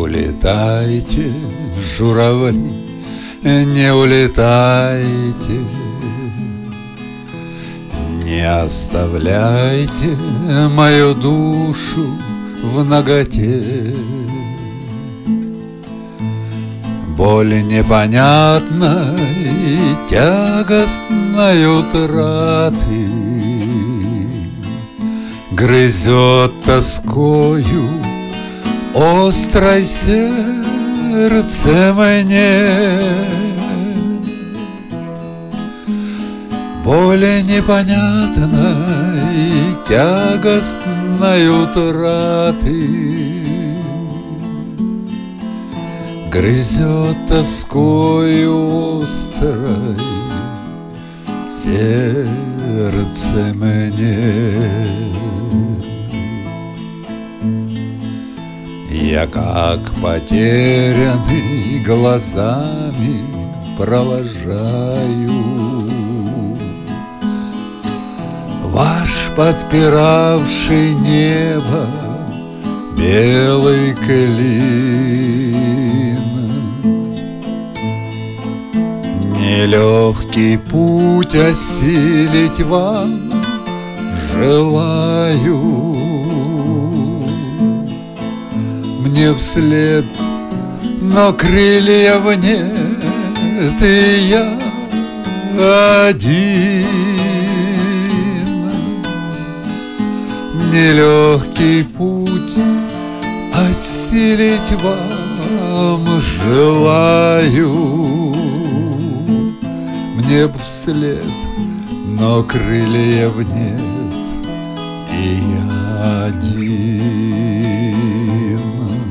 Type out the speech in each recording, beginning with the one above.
улетайте, журавли, не улетайте, не оставляйте мою душу в наготе. Боль непонятной, тягостной утраты грызет тоскою острое сердце мне. Боль непонятной, тягостной утраты грызет тоскою острой сердце мне. Я как потерянный глазами провожаю ваш подпиравший небо белый клин. Нелегкий путь осилить вам желаю. Мне вслед, но крыльев нет, и я один. Нелегкий путь осилить вам желаю. Мне б вслед, но крыльев нет, и я один.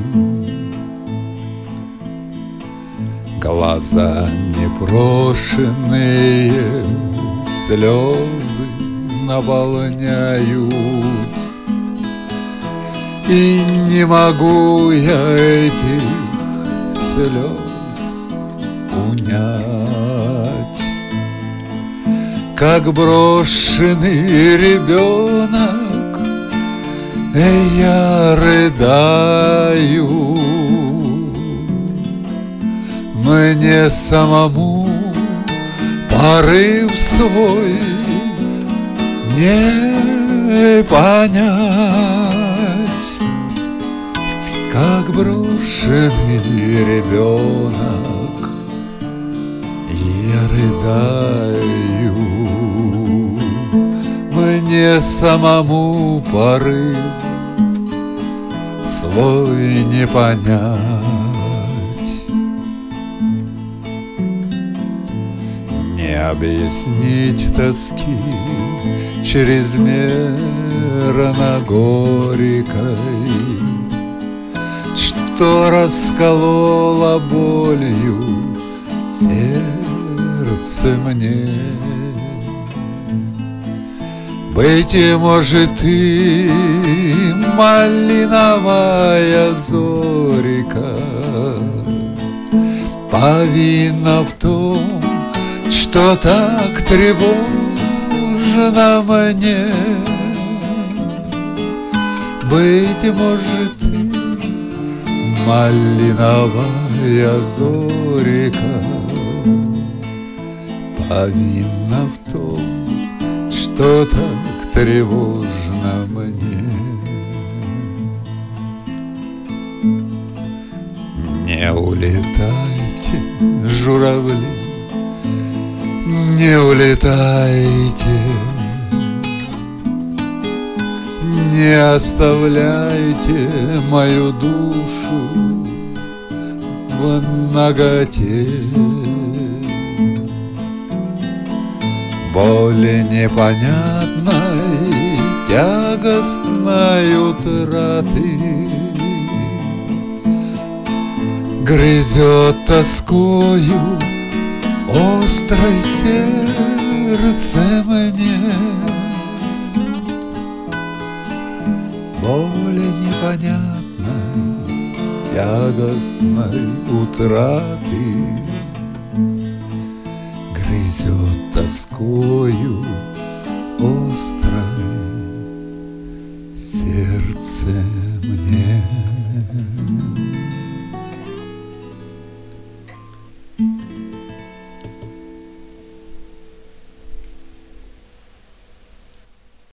Глаза непрошенные слезы наполняют, и не могу я этих слез унять. Как брошенный ребенок я рыдаю. Мне самому порыв свой не понять. Как брошенный ребенок я рыдаю. Мне самому порыв свой не понять. Не объяснить тоски чрезмерно горькой, что расколола болью сердце мне. Быть может, и малиновая зорька повинна в том, что так тревожно мне. Быть может, и малиновая зорька повинна в том, что так тревожно мне. Не улетайте, журавли, не улетайте, не оставляйте мою душу в наготе. Боли непонятной, тягостной утраты грызет тоскою острое сердце мне. Боли непонятной, тягостной утраты грызет тоскою острой сердце мне.